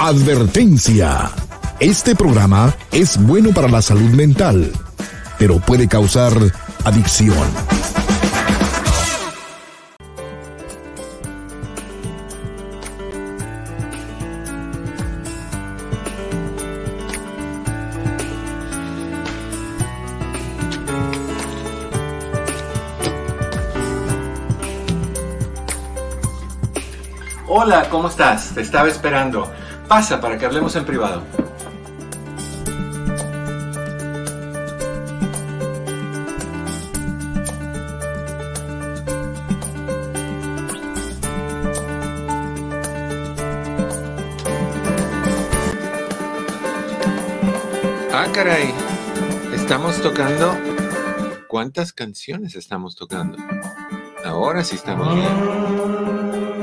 Advertencia. Este programa es bueno para la salud mental, pero puede causar adicción. Hola, ¿cómo estás? Te estaba esperando. Pasa para que hablemos en privado. Ah, caray. Estamos tocando... ¿Cuántas canciones estamos tocando? Ahora sí estamos bien.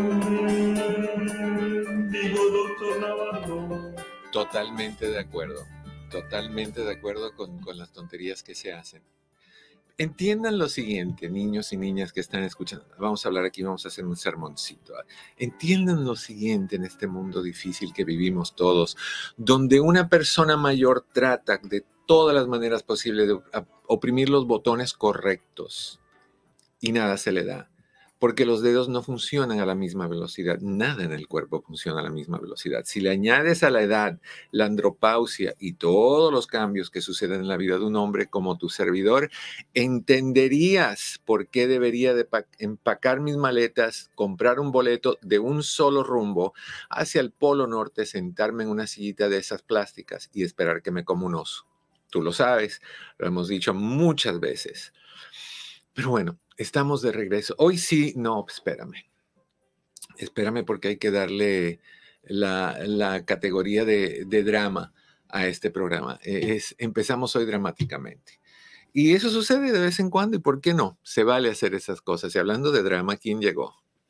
Totalmente de acuerdo con las tonterías que se hacen. Entiendan lo siguiente, niños y niñas que están escuchando. Vamos a hablar aquí, vamos a hacer un sermoncito. Entiendan lo siguiente en este mundo difícil que vivimos todos, donde una persona mayor trata de todas las maneras posibles de oprimir los botones correctos y nada se le da. Porque los dedos no funcionan a la misma velocidad. Nada en el cuerpo funciona a la misma velocidad. Si le añades a la edad, la andropausia y todos los cambios que suceden en la vida de un hombre como tu servidor, entenderías por qué debería de empacar mis maletas, comprar un boleto de un solo rumbo hacia el Polo Norte, sentarme en una sillita de esas plásticas y esperar que me coma un oso. Tú lo sabes, lo hemos dicho muchas veces. Pero bueno, estamos de regreso. Hoy sí, no, espérame porque hay que darle la categoría de drama a este programa. Empezamos hoy dramáticamente. Y eso sucede de vez en cuando, ¿y por qué no? Se vale hacer esas cosas. Y hablando de drama, ¿quién llegó?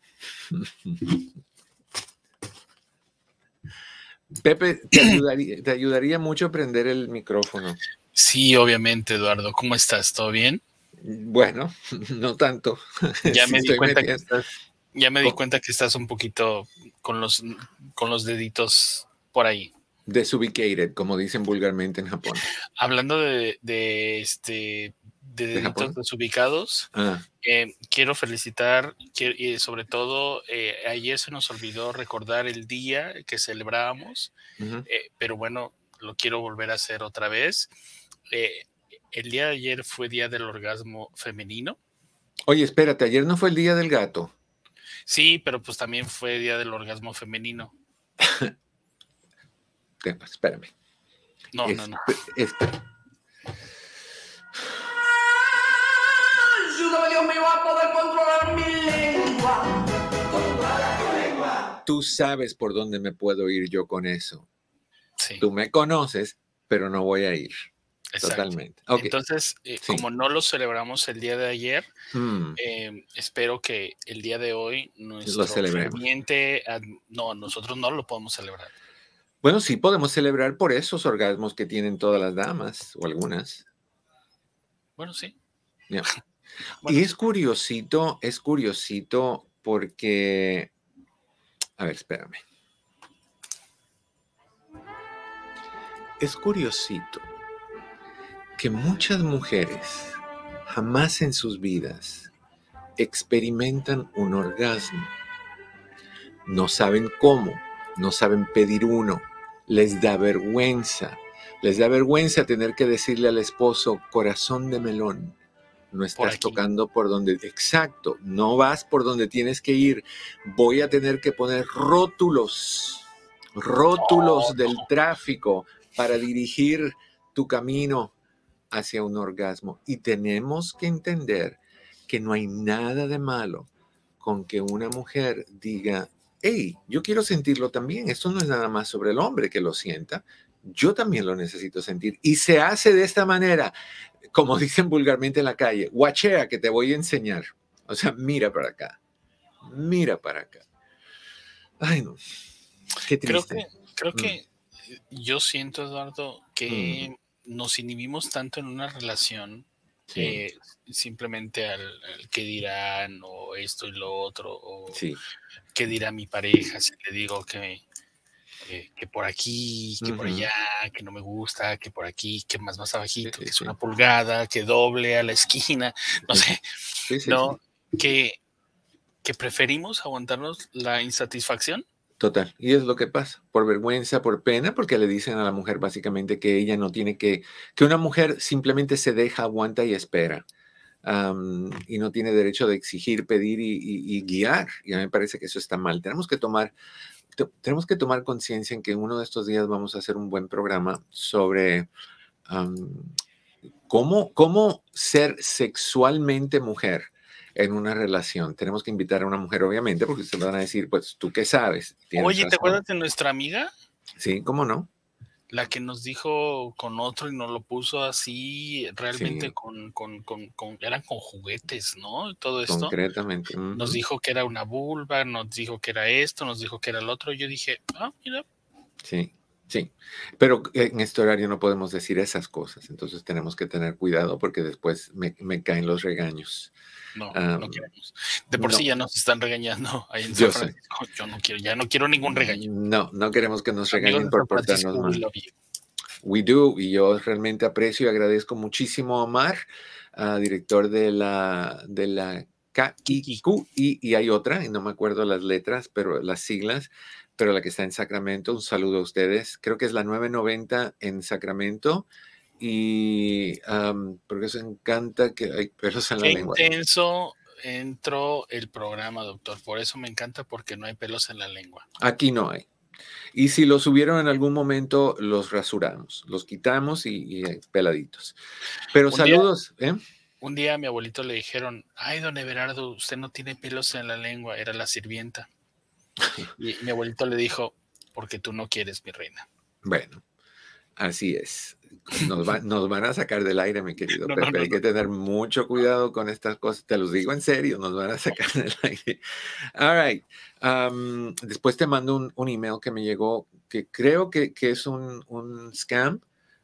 Pepe, te ayudaría mucho prender el micrófono. Sí, obviamente, Eduardo. ¿Cómo estás? ¿Todo bien? Bueno, no tanto. Ya me di cuenta que estás un poquito con los deditos por ahí. Desubicated, como dicen vulgarmente en Japón. Hablando de deditos desubicados, quiero felicitar, y sobre todo, ayer se nos olvidó recordar el día que celebrábamos, pero bueno, lo quiero volver a hacer otra vez. El día de ayer fue Día del Orgasmo Femenino. Oye, espérate, ayer no fue el Día del Gato. Sí, pero pues también fue Día del Orgasmo Femenino. Espérame. No. Ayúdame, Dios mío, a poder controlar mi lengua. Controla tu lengua. Tú sabes por dónde me puedo ir yo con eso. Sí. Tú me conoces, pero no voy a ir. Exacto. Totalmente. Okay. Entonces, Sí. Como no lo celebramos el día de ayer, espero que el día de hoy nuestro ferviente... No, nosotros no lo podemos celebrar. Bueno, sí podemos celebrar por esos orgasmos que tienen todas las damas, o algunas. Bueno, sí. Yeah. Bueno, y es curiosito porque... A ver, espérame. Es curiosito que muchas mujeres jamás en sus vidas experimentan un orgasmo. No saben cómo, no saben pedir uno, les da vergüenza tener que decirle al esposo, corazón de melón, no estás tocando por donde... Exacto, no vas por donde tienes que ir, voy a tener que poner rótulos del tráfico para dirigir tu camino hacia un orgasmo. Y tenemos que entender que no hay nada de malo con que una mujer diga, hey, yo quiero sentirlo también. Esto no es nada más sobre el hombre que lo sienta. Yo también lo necesito sentir. Y se hace de esta manera, como dicen vulgarmente en la calle, guachea que te voy a enseñar. O sea, mira para acá. Ay, no. Qué triste. Creo que yo siento, Eduardo, que nos inhibimos tanto en una relación, simplemente al que dirán, o esto y lo otro, o qué dirá mi pareja si le digo que que por aquí, que por allá, que no me gusta, que por aquí, que más abajito, que es sí. 1 pulgada, que doble a la esquina, no sé, ¿no? Que preferimos aguantarnos la insatisfacción. Total. Y es lo que pasa, por vergüenza, por pena, porque le dicen a la mujer básicamente que ella no tiene que una mujer simplemente se deja, aguanta y espera. Y no tiene derecho de exigir, pedir y guiar. Y a mí me parece que eso está mal. Tenemos que tomar conciencia en que uno de estos días vamos a hacer un buen programa sobre cómo ser sexualmente mujer en una relación. Tenemos que invitar a una mujer, obviamente, porque ustedes van a decir, pues, ¿tú qué sabes? Tienes Oye, ¿te razón. acuerdas de nuestra amiga? Sí, ¿cómo no? La que nos dijo con otro y nos lo puso así, realmente Sí, eran con juguetes, ¿no? Todo esto. concretamente. Nos dijo que era una vulva, nos dijo que era esto, nos dijo que era el otro. Yo dije, mira. Sí, sí. Pero en este horario no podemos decir esas cosas. Entonces tenemos que tener cuidado porque después me caen los regaños. No Am, queremos. De por sí no, ya nos están regañando ahí en San yo sé. Francisco. Yo ya no quiero ningún regaño. No queremos que nos Amigos regañen de por San portarnos Francisco, we mal. love you. We do, y yo realmente aprecio y agradezco muchísimo a Omar, director de la Kiki. KIQ, y hay otra, y no me acuerdo las letras, pero las siglas, pero la que está en Sacramento. Un saludo a ustedes. Creo que es la 990 en Sacramento, y porque eso encanta que hay pelos en la Qué lengua. intenso entró el programa, doctor. Por eso me encanta, porque no hay pelos en la lengua. Aquí no hay. Y si los hubieron en algún momento, los rasuramos, los quitamos y peladitos. Pero Un día, saludos, ¿eh? un día a mi abuelito le dijeron, ay, don Everardo, usted no tiene pelos en la lengua, era la sirvienta. Y mi abuelito le dijo, porque tú no quieres, mi reina. Bueno, así es. Nos van a sacar del aire, mi querido No. Pepe. Hay que tener mucho cuidado con estas cosas. Te los digo en serio, nos van a sacar del aire. All right. Después te mando un email que me llegó, que creo que es un scam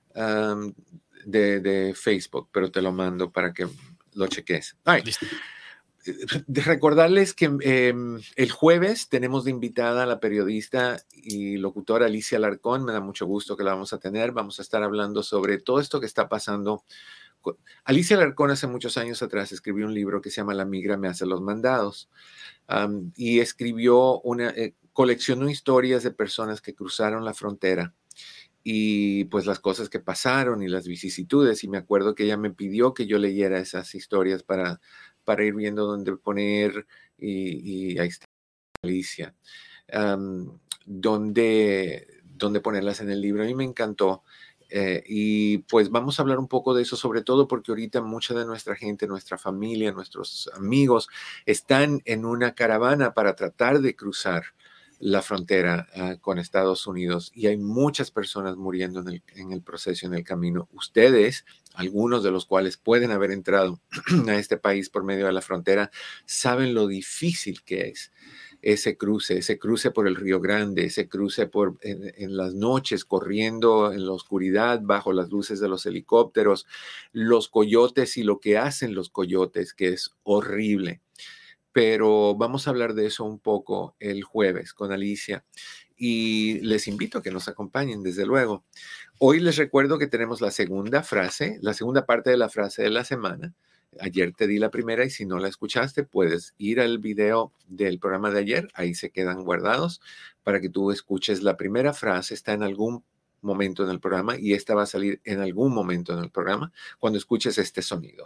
de Facebook, pero te lo mando para que lo cheques. All right. Listo. De recordarles que el jueves tenemos de invitada a la periodista y locutora Alicia Alarcón. Me da mucho gusto que la vamos a tener. Vamos a estar hablando sobre todo esto que está pasando. Alicia Alarcón hace muchos años atrás escribió un libro que se llama La migra me hace los mandados. Y coleccionó historias de personas que cruzaron la frontera y pues las cosas que pasaron y las vicisitudes. Y me acuerdo que ella me pidió que yo leyera esas historias para ir viendo dónde poner, y ahí está Alicia, dónde ponerlas en el libro. A mí me encantó. Y pues vamos a hablar un poco de eso, sobre todo porque ahorita mucha de nuestra gente, nuestra familia, nuestros amigos están en una caravana para tratar de cruzar la frontera con Estados Unidos, y hay muchas personas muriendo en el proceso, en el camino. Ustedes, algunos de los cuales pueden haber entrado a este país por medio de la frontera, saben lo difícil que es ese cruce por el Río Grande, ese cruce en las noches, corriendo en la oscuridad, bajo las luces de los helicópteros, los coyotes y lo que hacen los coyotes, que es horrible. Pero vamos a hablar de eso un poco el jueves con Alicia, y les invito a que nos acompañen, desde luego. Hoy les recuerdo que tenemos la segunda parte de la frase de la semana. Ayer te di la primera, y si no la escuchaste, puedes ir al video del programa de ayer. Ahí se quedan guardados para que tú escuches la primera frase. Está en algún momento en el programa, y esta va a salir en algún momento en el programa cuando escuches este sonido.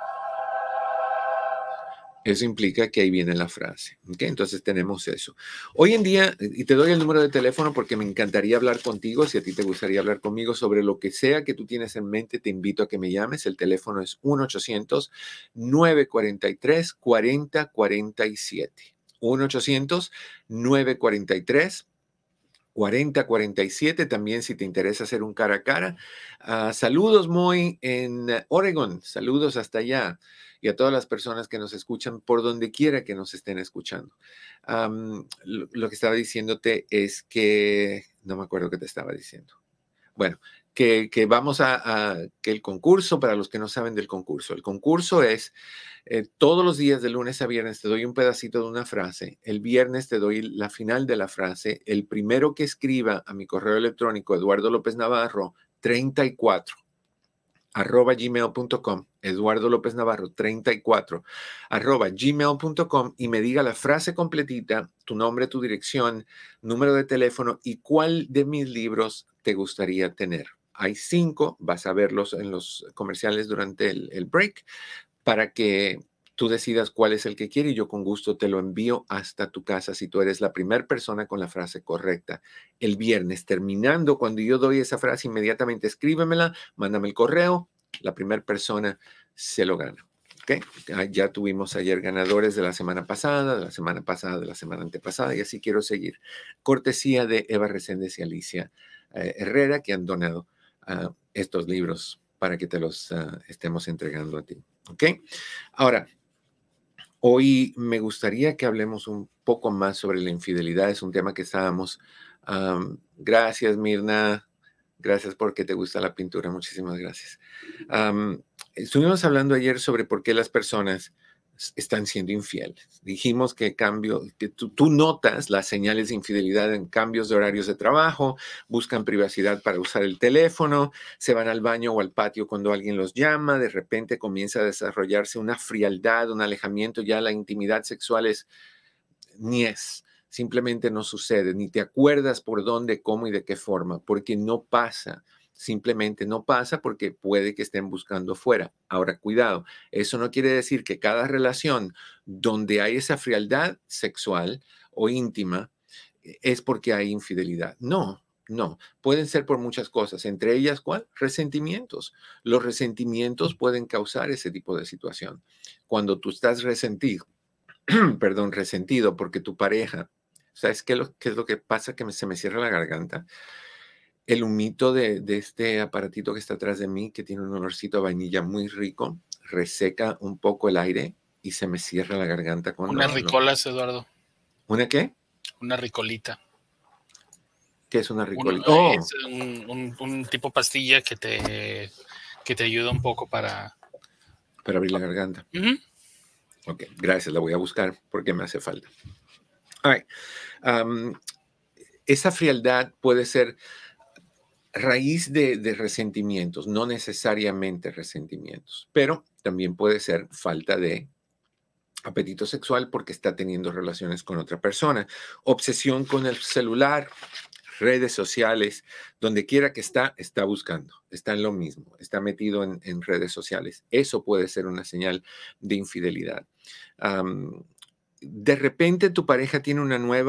Eso implica que ahí viene la frase. ¿Okay? Entonces tenemos eso. Hoy en día, y te doy el número de teléfono porque me encantaría hablar contigo. Si a ti te gustaría hablar conmigo sobre lo que sea que tú tienes en mente, te invito a que me llames. El teléfono es 1-800-943-4047. 1-800-943-4047. También, si te interesa hacer un cara a cara. Saludos, Moy, en Oregon. Saludos hasta allá. Y a todas las personas que nos escuchan por donde quiera que nos estén escuchando. Lo que estaba diciéndote es que no me acuerdo qué te estaba diciendo. Bueno, que vamos que el concurso, para los que no saben del concurso, el concurso es todos los días de lunes a viernes te doy un pedacito de una frase, el viernes te doy la final de la frase, el primero que escriba a mi correo electrónico Eduardo López Navarro 34 @gmail.com, Eduardo López Navarro 34 @gmail.com, y me diga la frase completita, tu nombre, tu dirección, número de teléfono y cuál de mis libros te gustaría tener. Hay 5, vas a verlos en los comerciales durante el break, para que tú decidas cuál es el que quieres y yo con gusto te lo envío hasta tu casa si tú eres la primera persona con la frase correcta. El viernes, terminando, cuando yo doy esa frase, inmediatamente escríbemela, mándame el correo, la primera persona se lo gana. ¿Okay? Ya tuvimos ayer ganadores de la semana pasada, de la semana pasada, de la semana antepasada, y así quiero seguir. Cortesía de Eva Reséndez y Alicia Herrera, que han donado estos libros para que te los estemos entregando a ti. ¿Ok? Ahora, hoy me gustaría que hablemos un poco más sobre la infidelidad. Es un tema que estábamos... gracias, Mirna. Gracias porque te gusta la pintura. Muchísimas gracias. Estuvimos hablando ayer sobre por qué las personas están siendo infieles. Dijimos que tú notas las señales de infidelidad en cambios de horarios de trabajo, buscan privacidad para usar el teléfono, se van al baño o al patio cuando alguien los llama, de repente comienza a desarrollarse una frialdad, un alejamiento, ya la intimidad sexual simplemente no sucede, ni te acuerdas por dónde, cómo y de qué forma, porque no pasa. Simplemente no pasa porque puede que estén buscando fuera. Ahora, cuidado, eso no quiere decir que cada relación donde hay esa frialdad sexual o íntima es porque hay infidelidad. No, no. Pueden ser por muchas cosas. Entre ellas, ¿cuál? Resentimientos. Los resentimientos pueden causar ese tipo de situación. Cuando tú estás resentido porque tu pareja, ¿sabes qué es lo que pasa? Que se me cierra la garganta. El humito de este aparatito que está atrás de mí, que tiene un olorcito a vainilla muy rico, reseca un poco el aire y se me cierra la garganta. Unas ricolas, Eduardo. ¿Una qué? Una ricolita. ¿Qué es una ricolita? Es un tipo pastilla que te ayuda un poco para abrir la garganta. Uh-huh. Ok, gracias. La voy a buscar porque me hace falta. All right. Esa frialdad puede ser raíz de resentimientos, no necesariamente resentimientos, pero también puede ser falta de apetito sexual porque está teniendo relaciones con otra persona, obsesión con el celular, redes sociales, donde quiera que está buscando, está en lo mismo, está metido en redes sociales. Eso puede ser una señal de infidelidad. De repente tu pareja tiene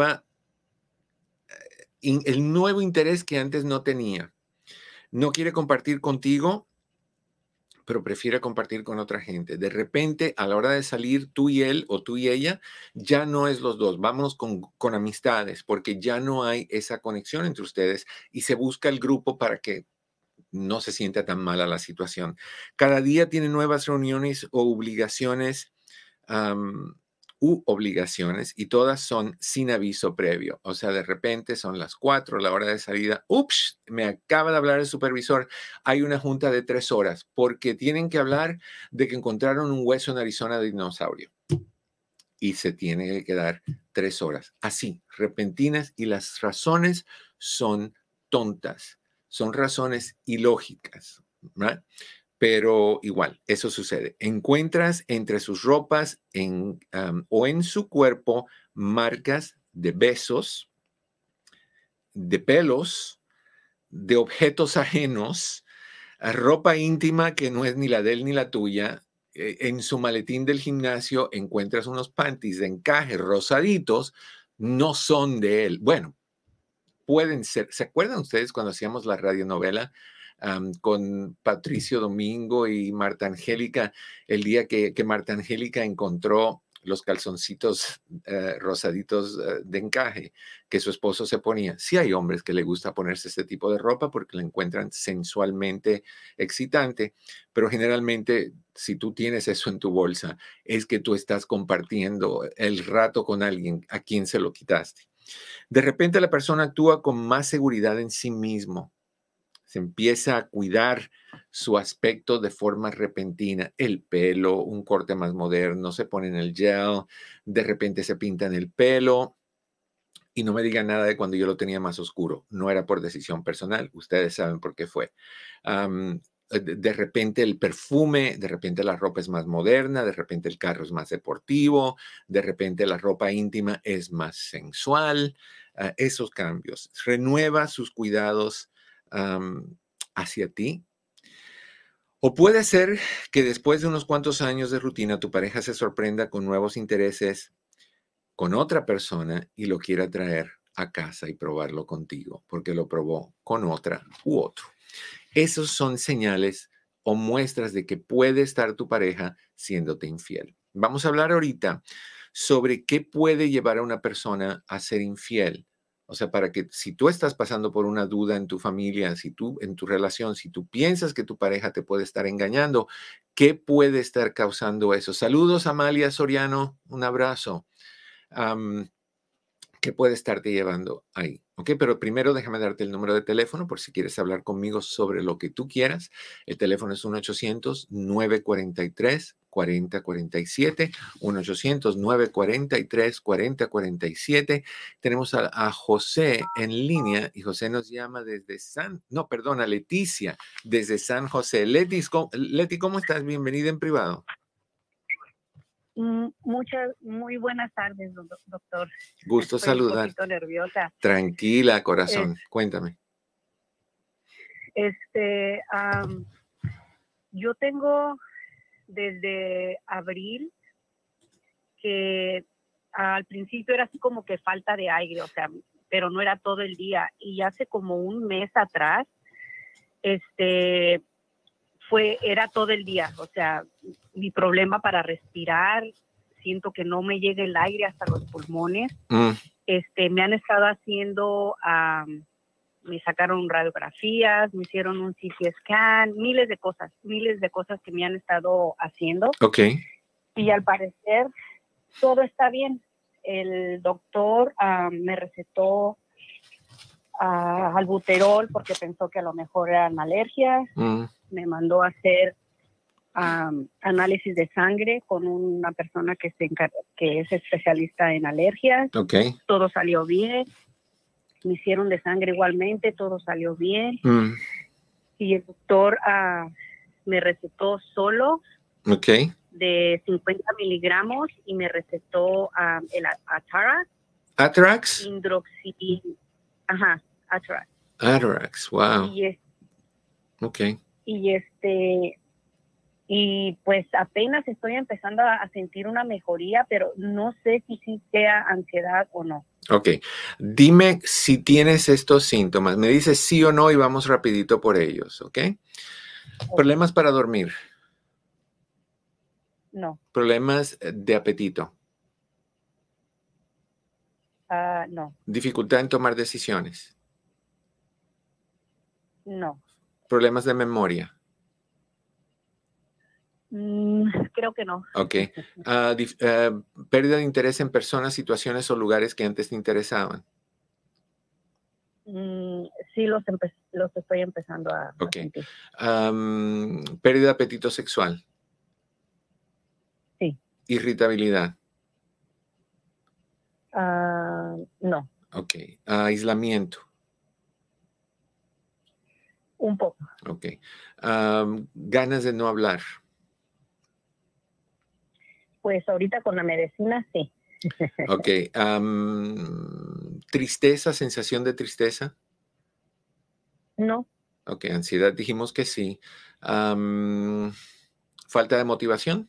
el nuevo interés que antes no tenía. No quiere compartir contigo, pero prefiere compartir con otra gente. De repente, a la hora de salir, tú y él o tú y ella, ya no es los dos. Vámonos con amistades, porque ya no hay esa conexión entre ustedes y se busca el grupo para que no se sienta tan mala la situación. Cada día tiene nuevas reuniones o obligaciones, y todas son sin aviso previo. O sea, de repente son las 4, la hora de salida. Ups, me acaba de hablar el supervisor. Hay una junta de 3 horas porque tienen que hablar de que encontraron un hueso en Arizona de dinosaurio. Y se tiene que quedar 3 horas. Así, repentinas, y las razones son tontas. Son razones ilógicas, ¿verdad? Pero igual, eso sucede. Encuentras entre sus ropas o en su cuerpo marcas de besos, de pelos, de objetos ajenos, ropa íntima que no es ni la de él ni la tuya. En su maletín del gimnasio encuentras unos panties de encaje rosaditos, no son de él. Bueno, pueden ser. ¿Se acuerdan ustedes cuando hacíamos la radionovela con Patricio Domingo y Marta Angélica, el día que Marta Angélica encontró los calzoncitos rosaditos de encaje que su esposo se ponía? Sí hay hombres que le gusta ponerse este tipo de ropa porque la encuentran sensualmente excitante, pero generalmente si tú tienes eso en tu bolsa es que tú estás compartiendo el rato con alguien a quien se lo quitaste. De repente la persona actúa con más seguridad en sí mismo. Se empieza a cuidar su aspecto de forma repentina. El pelo, un corte más moderno, se ponen el gel, de repente se pintan el pelo. Y no me digan nada de cuando yo lo tenía más oscuro. No era por decisión personal. Ustedes saben por qué fue. De repente el perfume, de repente la ropa es más moderna, de repente el carro es más deportivo, de repente la ropa íntima es más sensual. Esos cambios. Renueva sus cuidados hacia ti. O puede ser que después de unos cuantos años de rutina, tu pareja se sorprenda con nuevos intereses con otra persona y lo quiera traer a casa y probarlo contigo, porque lo probó con otra u otro. Esos son señales o muestras de que puede estar tu pareja siéndote infiel. Vamos a hablar ahorita sobre qué puede llevar a una persona a ser infiel. O sea, para que si tú estás pasando por una duda en tu familia, si tú en tu relación, si tú piensas que tu pareja te puede estar engañando, ¿qué puede estar causando eso? Saludos, Amalia Soriano, un abrazo. ¿Qué puede estarte llevando ahí? ¿Ok? Pero primero déjame darte el número de teléfono por si quieres hablar conmigo sobre lo que tú quieras. El teléfono es 1-800-943-4047, 1-800-943-4047. Tenemos a José en línea y José nos llama desde a Leticia, desde San José. Leti, ¿cómo estás? Bienvenida en privado. Muy buenas tardes, doctor. Gusto Estoy saludar. un poquito nerviosa. Tranquila, corazón. Cuéntame. Yo tengo desde abril que al principio era así como que falta de aire, o sea, pero no era todo el día. Y hace como un mes atrás, era todo el día, o sea, mi problema para respirar, siento que no me llega el aire hasta los pulmones. Me han estado haciendo, me sacaron radiografías, me hicieron un CT scan, miles de cosas que me han estado haciendo. Ok. Y al parecer todo está bien. El doctor me recetó albuterol porque pensó que a lo mejor eran alergias. Me mandó a hacer análisis de sangre con una persona que es especialista en alergias. Okay. Todo salió bien. Me hicieron de sangre igualmente, todo salió bien. Y el doctor me recetó solo de 50 miligramos y me recetó el Atarax. ¿Atarax? Atarax. Atarax, wow. Y pues apenas estoy empezando a sentir una mejoría, pero no sé si sí sea ansiedad o no. Ok, dime si tienes estos síntomas. Me dices sí o no y vamos rapidito por ellos, ¿ok? ¿Problemas para dormir? No. ¿Problemas de apetito? No. ¿Dificultad en tomar decisiones? No. ¿Problemas de memoria? Creo que no. Ok. ¿Pérdida de interés en personas, situaciones o lugares que antes te interesaban? Sí, los estoy empezando a sentir. ¿Pérdida de apetito sexual? Sí. ¿Irritabilidad? No. Ok. ¿Aislamiento? Un poco. Ok. ¿Ganas de no hablar? Pues ahorita con la medicina, sí. Ok. ¿Tristeza, sensación de tristeza? No. Ok, ansiedad, dijimos que sí. ¿Falta de motivación?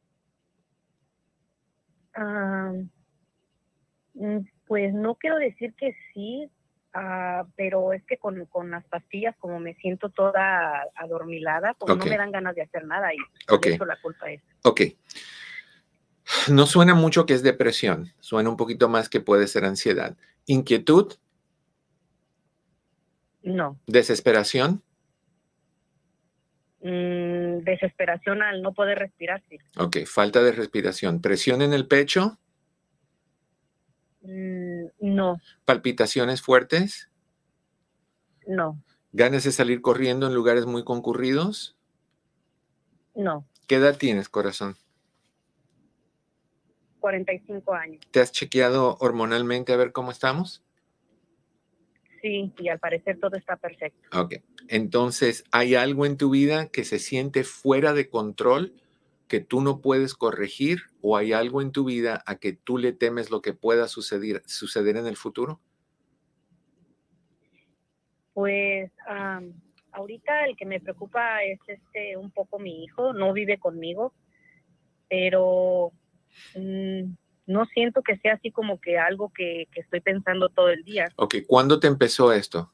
Pues no quiero decir que sí, pero es que con las pastillas, como me siento toda adormilada, pues no me dan ganas de hacer nada y por eso la culpa es. Ok. No suena mucho que es depresión, suena un poquito más que puede ser ansiedad. ¿Inquietud? No. ¿Desesperación? Desesperación al no poder respirar, sí. Ok, falta de respiración. ¿Presión en el pecho? No. ¿Palpitaciones fuertes? No. ¿Ganas de salir corriendo en lugares muy concurridos? No. ¿Qué edad tienes, corazón? 45 años. ¿Te has chequeado hormonalmente a ver cómo estamos? Sí, y al parecer todo está perfecto. Ok. Entonces, ¿hay algo en tu vida que se siente fuera de control, que tú no puedes corregir? ¿O hay algo en tu vida a que tú le temes lo que pueda suceder en el futuro? Pues ahorita el que me preocupa es un poco mi hijo. No vive conmigo, pero no siento que sea así como que algo que estoy pensando todo el día. Ok, ¿cuándo te empezó esto?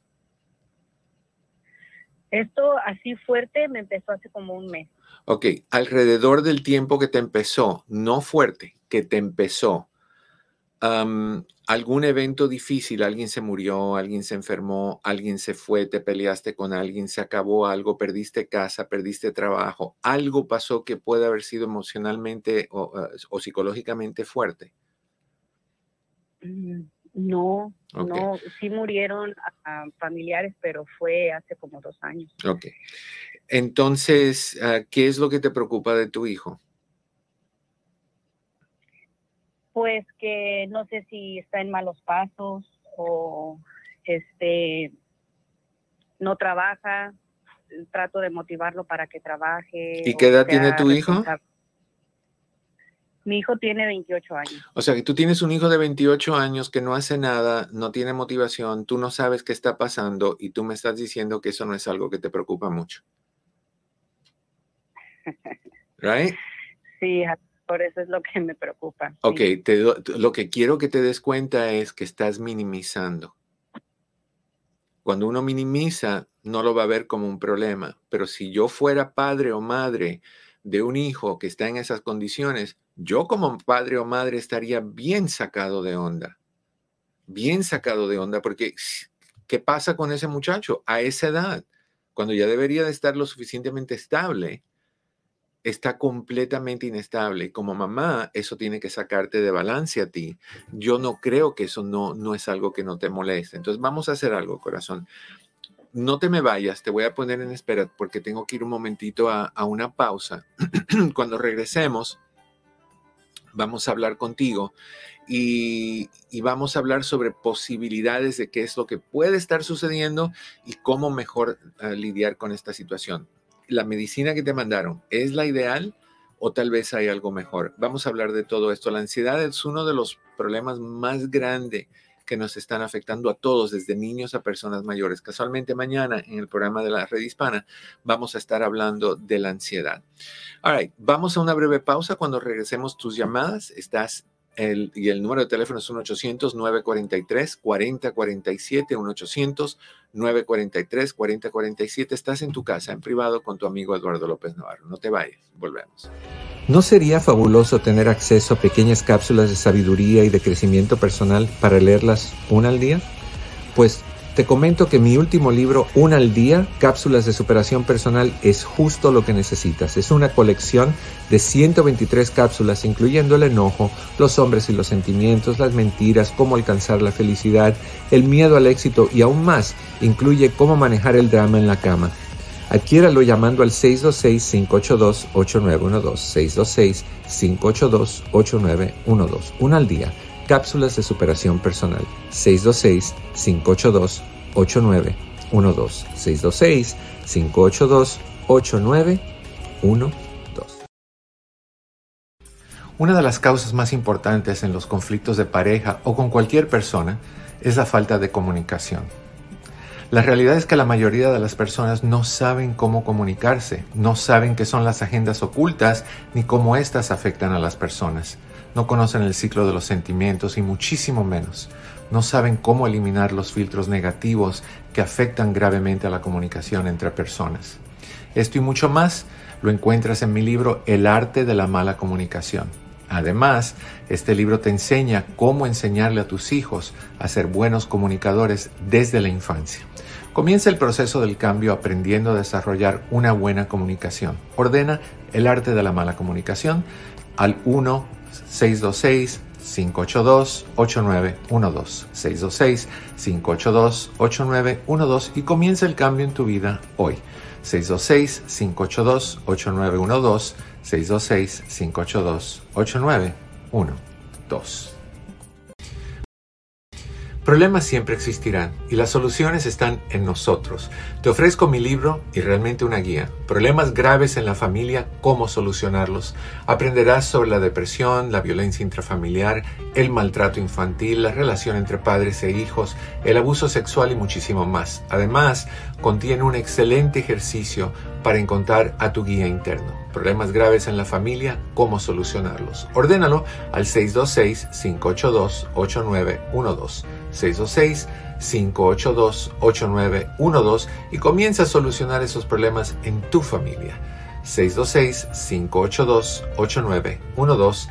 Esto así fuerte me empezó hace como un mes. Ok, alrededor del tiempo que te empezó, no fuerte, que te empezó, algún evento difícil, alguien se murió, alguien se enfermó, alguien se fue, te peleaste con alguien, se acabó algo, perdiste casa, perdiste trabajo, algo pasó que puede haber sido emocionalmente o psicológicamente fuerte. No, Okay. no, sí murieron familiares, pero fue hace como 2 años. Ok. Entonces, ¿qué es lo que te preocupa de tu hijo? Pues que no sé si está en malos pasos o no trabaja. Trato de motivarlo para que trabaje. ¿Y qué edad tiene tu hijo? Mi hijo tiene 28 años. O sea, que tú tienes un hijo de 28 años que no hace nada, no tiene motivación, tú no sabes qué está pasando y tú me estás diciendo que eso no es algo que te preocupa mucho. ¿Right? Sí, por eso es lo que me preocupa. Ok, sí. Lo que quiero que te des cuenta es que estás minimizando. Cuando uno minimiza, no lo va a ver como un problema. Pero si yo fuera padre o madre de un hijo que está en esas condiciones, yo como padre o madre estaría bien sacado de onda. Bien sacado de onda, porque ¿qué pasa con ese muchacho a esa edad? Cuando ya debería de estar lo suficientemente estable, está completamente inestable. Y como mamá, eso tiene que sacarte de balance a ti. Yo no creo que eso no es algo que no te moleste. Entonces vamos a hacer algo, corazón. No te me vayas, te voy a poner en espera porque tengo que ir un momentito a una pausa. Cuando regresemos, vamos a hablar contigo y vamos a hablar sobre posibilidades de qué es lo que puede estar sucediendo y cómo mejor lidiar con esta situación. ¿La medicina que te mandaron es la ideal o tal vez hay algo mejor? Vamos a hablar de todo esto. La ansiedad es uno de los problemas más grandes que nos están afectando a todos, desde niños a personas mayores. Casualmente mañana en el programa de la Red Hispana vamos a estar hablando de la ansiedad. All right, vamos a una breve pausa. Cuando regresemos tus llamadas, y el número de teléfono es 1-800-943-4047, 1-800-943-4047. Estás en tu casa, en privado, con tu amigo Eduardo López Navarro. No te vayas, volvemos. ¿No sería fabuloso tener acceso a pequeñas cápsulas de sabiduría y de crecimiento personal para leerlas una al día? Pues te comento que mi último libro, Una al Día, Cápsulas de Superación Personal, es justo lo que necesitas. Es una colección de 123 cápsulas, incluyendo el enojo, los hombres y los sentimientos, las mentiras, cómo alcanzar la felicidad, el miedo al éxito y aún más, incluye cómo manejar el drama en la cama. Adquiéralo llamando al 626-582-8912, 626-582-8912. Una al Día. Cápsulas de superación personal. 626-582-8912. 626-582-8912. Una de las causas más importantes en los conflictos de pareja o con cualquier persona es la falta de comunicación. La realidad es que la mayoría de las personas no saben cómo comunicarse, no saben qué son las agendas ocultas ni cómo éstas afectan a las personas. No conocen el ciclo de los sentimientos y muchísimo menos. No saben cómo eliminar los filtros negativos que afectan gravemente a la comunicación entre personas. Esto y mucho más lo encuentras en mi libro El arte de la mala comunicación. Además, este libro te enseña cómo enseñarle a tus hijos a ser buenos comunicadores desde la infancia. Comienza el proceso del cambio aprendiendo a desarrollar una buena comunicación. Ordena El arte de la mala comunicación al 1-626 626-582-8912. 626-582-8912 y comienza el cambio en tu vida hoy. 626-582-8912. 626-582-8912. Problemas siempre existirán y las soluciones están en nosotros. Te ofrezco mi libro y realmente una guía. Problemas graves en la familia, cómo solucionarlos. Aprenderás sobre la depresión, la violencia intrafamiliar, el maltrato infantil, la relación entre padres e hijos, el abuso sexual y muchísimo más. Además, contiene un excelente ejercicio para encontrar a tu guía interno. Problemas graves en la familia, cómo solucionarlos. Ordénalo al 626-582-8912. 626-582-8912 y comienza a solucionar esos problemas en tu familia. 626-582-8912.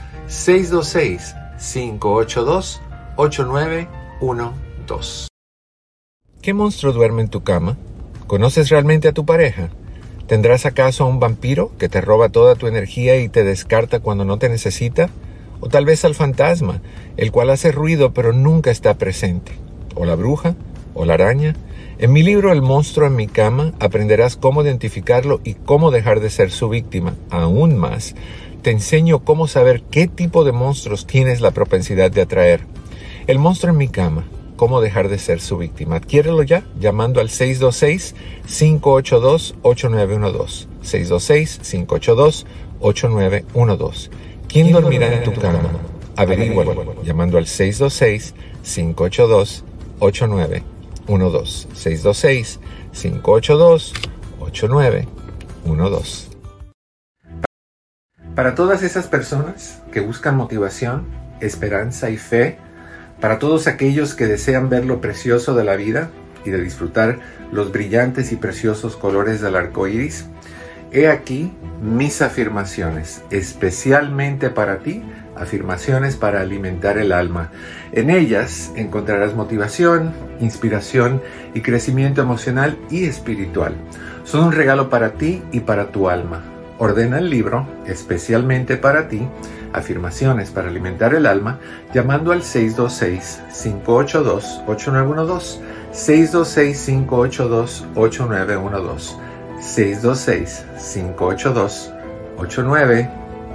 626-582-8912. ¿Qué monstruo duerme en tu cama? ¿Conoces realmente a tu pareja? ¿Tendrás acaso a un vampiro que te roba toda tu energía y te descarta cuando no te necesita? O tal vez al fantasma, el cual hace ruido pero nunca está presente. O la bruja, o la araña. En mi libro El monstruo en mi cama aprenderás cómo identificarlo y cómo dejar de ser su víctima. Aún más, te enseño cómo saber qué tipo de monstruos tienes la propensidad de atraer. El monstruo en mi cama, cómo dejar de ser su víctima. Adquiérelo ya llamando al 626-582-8912. 626-582-8912. ¿Quién dormirá en tu cama? Averígualo llamando al 626-582-8912. 626-582-8912. Para todas esas personas que buscan motivación, esperanza y fe, para todos aquellos que desean ver lo precioso de la vida y de disfrutar los brillantes y preciosos colores del arco iris, he aquí mis afirmaciones, especialmente para ti, afirmaciones para alimentar el alma. En ellas encontrarás motivación, inspiración y crecimiento emocional y espiritual. Son un regalo para ti y para tu alma. Ordena el libro, especialmente para ti, afirmaciones para alimentar el alma, llamando al 626-582-8912. 626-582-8912. 626-582-8912.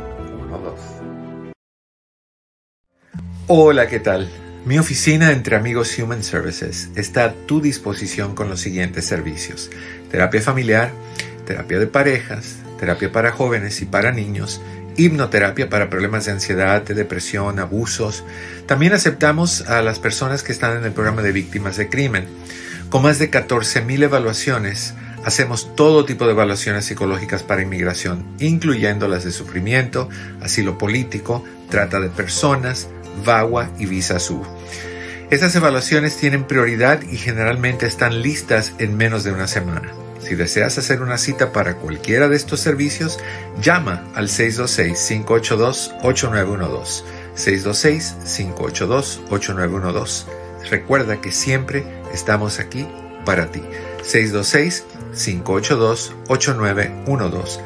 Hola, ¿qué tal? Mi oficina Entre Amigos Human Services está a tu disposición con los siguientes servicios: terapia familiar, terapia de parejas, terapia para jóvenes y para niños, hipnoterapia para problemas de ansiedad, de depresión, abusos. También aceptamos a las personas que están en el programa de víctimas de crimen. Con más de 14,000 evaluaciones, hacemos todo tipo de evaluaciones psicológicas para inmigración, incluyendo las de sufrimiento, asilo político, trata de personas, VAWA y Visa SUB. Estas evaluaciones tienen prioridad y generalmente están listas en menos de una semana. Si deseas hacer una cita para cualquiera de estos servicios, llama al 626-582-8912. 626-582-8912. Recuerda que siempre estamos aquí para ti. 626-582-8912.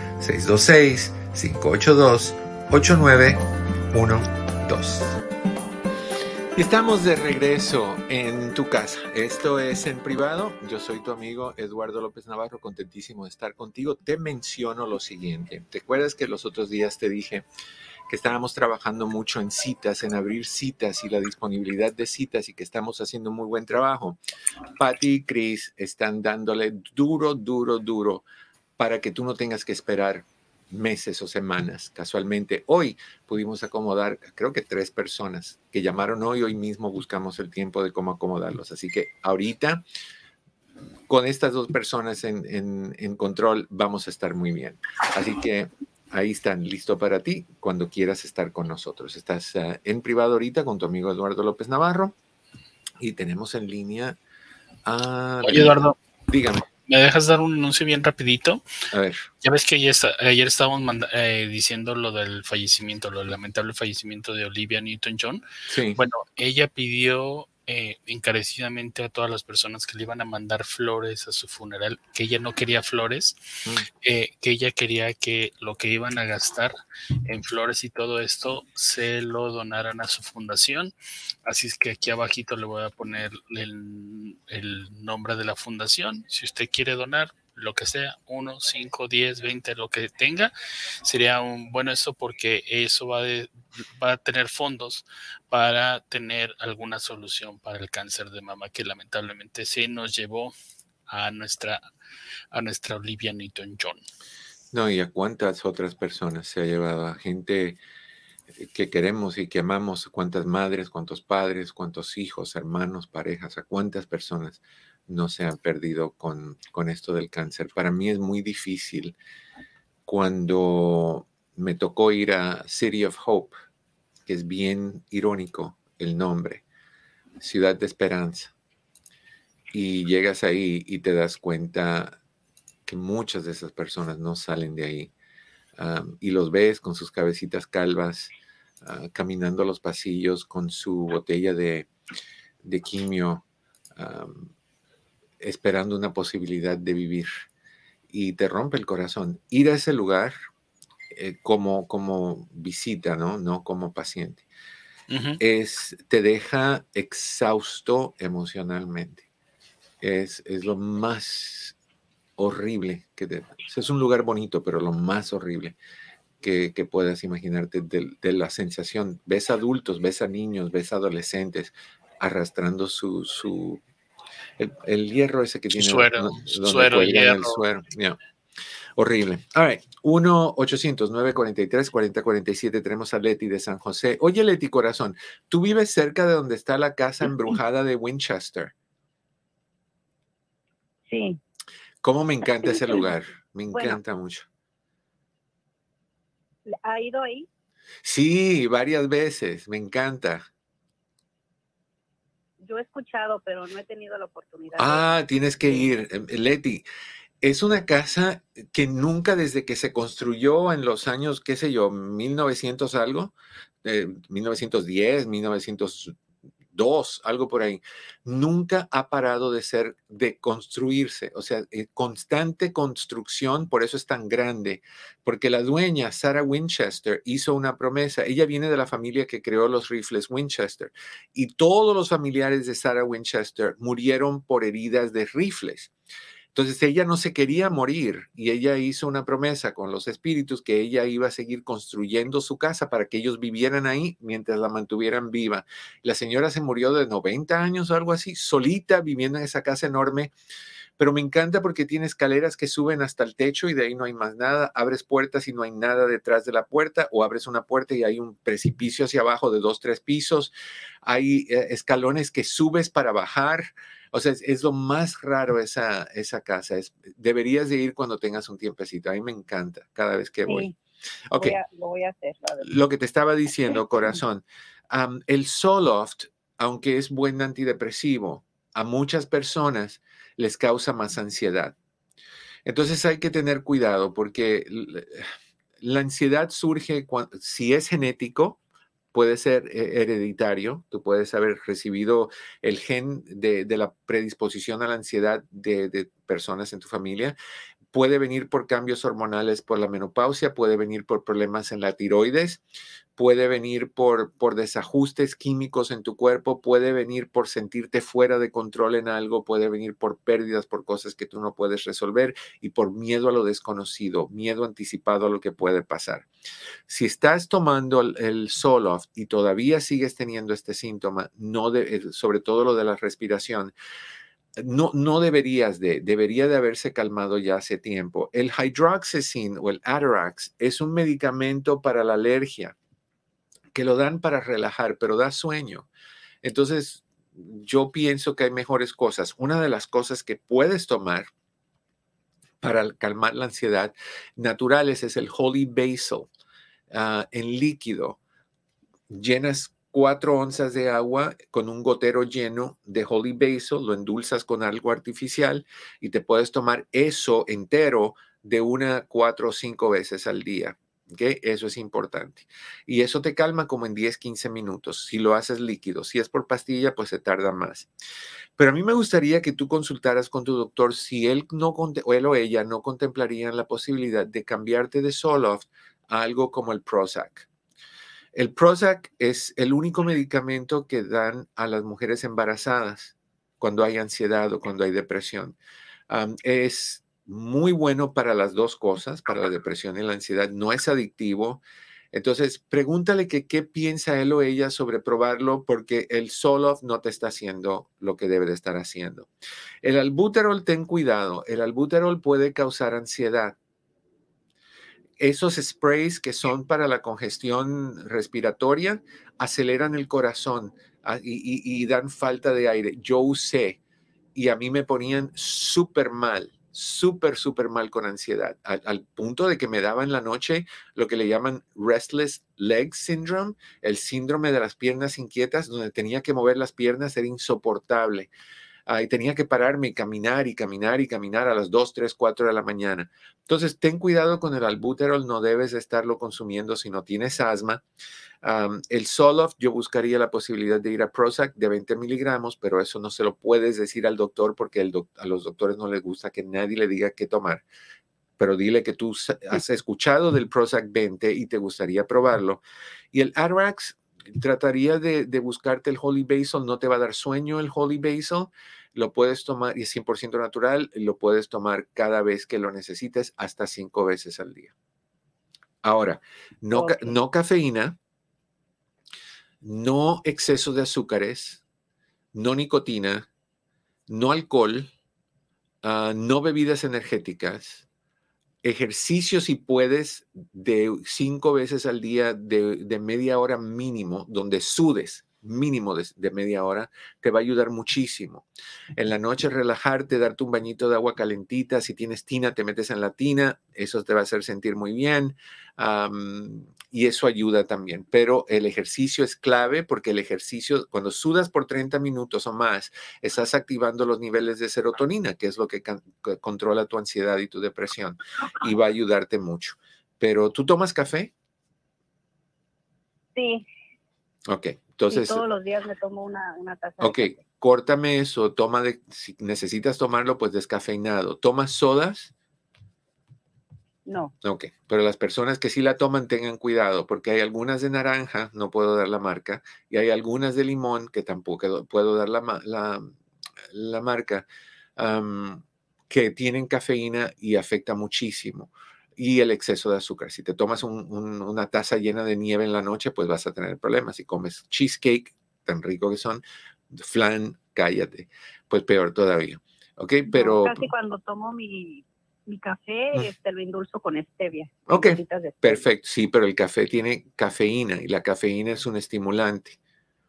626-582-8912. Estamos de regreso en tu casa. Esto es En Privado. Yo soy tu amigo Eduardo López Navarro, contentísimo de estar contigo. Te menciono lo siguiente. ¿Te acuerdas que los otros días te dije que estábamos trabajando mucho en citas, en abrir citas y la disponibilidad de citas y que estamos haciendo muy buen trabajo? Patty y Chris están dándole duro para que tú no tengas que esperar meses o semanas. Casualmente hoy pudimos acomodar, creo que 3 personas que llamaron hoy mismo buscamos el tiempo de cómo acomodarlos. Así que ahorita con estas 2 personas en control vamos a estar muy bien. Así que ahí están, listo para ti cuando quieras estar con nosotros. Estás en privado ahorita con tu amigo Eduardo López Navarro y tenemos en línea a... Oye, Eduardo. Dígame. ¿Me dejas dar un anuncio bien rapidito? A ver. Ya ves que ayer estábamos diciendo lo del fallecimiento, lo del lamentable fallecimiento de Olivia Newton-John. Sí. Bueno, ella pidió encarecidamente a todas las personas que le iban a mandar flores a su funeral, que ella no quería flores, que ella quería que lo que iban a gastar en flores y todo esto se lo donaran a su fundación. Así es que aquí abajito le voy a poner el nombre de la fundación. Si usted quiere donar lo que sea, 1, 5, 10, 20, lo que tenga, sería bueno eso, porque eso va a tener fondos para tener alguna solución para el cáncer de mama que lamentablemente se nos llevó a nuestra Olivia Newton-John. No, y a cuántas otras personas se ha llevado, a gente que queremos y que amamos, cuántas madres, cuántos padres, cuántos hijos, hermanos, parejas, a cuántas personas no se han perdido con esto del cáncer. Para mí es muy difícil. Cuando me tocó ir a City of Hope, que es bien irónico el nombre, Ciudad de Esperanza, y llegas ahí y te das cuenta que muchas de esas personas no salen de ahí, y los ves con sus cabecitas calvas, caminando los pasillos con su botella de quimio, esperando una posibilidad de vivir, y te rompe el corazón. Ir a ese lugar como visita, no como paciente, te deja exhausto emocionalmente. Es lo más horrible es un lugar bonito, pero lo más horrible que puedas imaginarte de la sensación. Ves adultos, ves a niños, ves adolescentes arrastrando el hierro ese que tiene Suero, donde cuelgan hierro. el suero. Yeah. Horrible. All right. 1-800-943-4047. Tenemos a Leti de San José. Oye, Leti, corazón, ¿tú vives cerca de donde está la casa embrujada de Winchester? Sí. ¿Cómo me encanta ese lugar? Me encanta mucho. ¿Ha ido ahí? Sí, varias veces. Me encanta. Yo he escuchado, pero no he tenido la oportunidad. Tienes que ir, Leti. Es una casa que nunca, desde que se construyó en los años, qué sé yo, 1900 algo, 1910, 1902, algo por ahí, nunca ha parado de construirse. O sea, constante construcción, por eso es tan grande, porque la dueña, Sarah Winchester, hizo una promesa. Ella viene de la familia que creó los rifles Winchester, y todos los familiares de Sarah Winchester murieron por heridas de rifles. Entonces ella no se quería morir, y ella hizo una promesa con los espíritus que ella iba a seguir construyendo su casa para que ellos vivieran ahí mientras la mantuvieran viva. La señora se murió de 90 años o algo así, solita viviendo en esa casa enorme, pero me encanta porque tiene escaleras que suben hasta el techo y de ahí no hay más nada. Abres puertas y no hay nada detrás de la puerta, o abres una puerta y hay un precipicio hacia abajo de 2, 3 pisos. Hay escalones que subes para bajar. O sea, es lo más raro esa casa. Deberías de ir cuando tengas un tiempecito. A mí me encanta cada vez que voy. Okay. Lo voy a hacer. Lo que te estaba diciendo, corazón. El Zoloft, aunque es buen antidepresivo, a muchas personas les causa más ansiedad. Entonces hay que tener cuidado, porque la ansiedad surge si es genético. Puede ser hereditario. Tú puedes haber recibido el gen de la predisposición a la ansiedad de personas en tu familia. Puede venir por cambios hormonales, por la menopausia, puede venir por problemas en la tiroides, puede venir por desajustes químicos en tu cuerpo, puede venir por sentirte fuera de control en algo, puede venir por pérdidas, por cosas que tú no puedes resolver, y por miedo a lo desconocido, miedo anticipado a lo que puede pasar. Si estás tomando el Zoloft y todavía sigues teniendo este síntoma, sobre todo lo de la respiración, no debería de haberse calmado ya hace tiempo. El hydroxyzine o el Atarax es un medicamento para la alergia que lo dan para relajar, pero da sueño. Entonces, yo pienso que hay mejores cosas. Una de las cosas que puedes tomar para calmar la ansiedad naturales es el Holy Basil en líquido. Llenas 4 onzas de agua con un gotero lleno de Holy Basil, lo endulzas con algo artificial y te puedes tomar eso entero de 1, 4 o 5 veces al día. ¿Okay? Eso es importante. Y eso te calma como en 10, 15 minutos. Si lo haces líquido. Si es por pastilla, pues se tarda más. Pero a mí me gustaría que tú consultaras con tu doctor si él o ella no contemplarían la posibilidad de cambiarte de Zoloft a algo como el Prozac. El Prozac es el único medicamento que dan a las mujeres embarazadas cuando hay ansiedad o cuando hay depresión. Es muy bueno para las dos cosas, para la depresión y la ansiedad. No es adictivo. Entonces, pregúntale que qué piensa él o ella sobre probarlo, porque el Zoloft no te está haciendo lo que debe de estar haciendo. El albuterol, ten cuidado. El albuterol puede causar ansiedad. Esos sprays que son para la congestión respiratoria aceleran el corazón y dan falta de aire. Yo usé y a mí me ponían súper mal con ansiedad, al punto de que me daba en la noche lo que le llaman Restless Leg Syndrome, el síndrome de las piernas inquietas, donde tenía que mover las piernas, era insoportable. Y tenía que pararme y caminar a las 2, 3, 4 de la mañana. Entonces, ten cuidado con el albuterol, no debes de estarlo consumiendo si no tienes asma. El Zoloft, yo buscaría la posibilidad de ir a Prozac de 20 miligramos, pero eso no se lo puedes decir al doctor porque a los doctores no les gusta que nadie le diga qué tomar. Pero dile que tú has escuchado del Prozac 20 y te gustaría probarlo. Y el Atarax, trataría de buscarte el Holy Basil, no te va a dar sueño el Holy Basil, lo puedes tomar y es 100% natural, lo puedes tomar cada vez que lo necesites, hasta 5 veces al día. Ahora, no cafeína, no exceso de azúcares, no nicotina, no alcohol, no bebidas energéticas, ejercicio si puedes de 5 veces al día de media hora mínimo, donde sudes mínimo de media hora, te va a ayudar muchísimo. En la noche relajarte, darte un bañito de agua calentita, si tienes tina, te metes en la tina, eso te va a hacer sentir muy bien y eso ayuda también. Pero el ejercicio es clave porque el ejercicio, cuando sudas por 30 minutos o más, estás activando los niveles de serotonina, que es lo que controla tu ansiedad y tu depresión y va a ayudarte mucho. Pero, ¿tú tomas café? Sí. Ok, entonces... Y todos los días me tomo una taza de café. Córtame eso, si necesitas tomarlo, pues descafeinado. ¿Tomas sodas? No. Ok, pero las personas que sí la toman tengan cuidado porque hay algunas de naranja, no puedo dar la marca, y hay algunas de limón que tampoco puedo dar la marca, que tienen cafeína y afecta muchísimo. Y el exceso de azúcar. Si te tomas una taza llena de nieve en la noche, pues vas a tener problemas. Si comes cheesecake, tan rico que son, flan, cállate, pues peor todavía. Ok, pero... Casi cuando tomo mi café, lo endulzo con stevia. Ok, perfecto. Sí, pero el café tiene cafeína y la cafeína es un estimulante.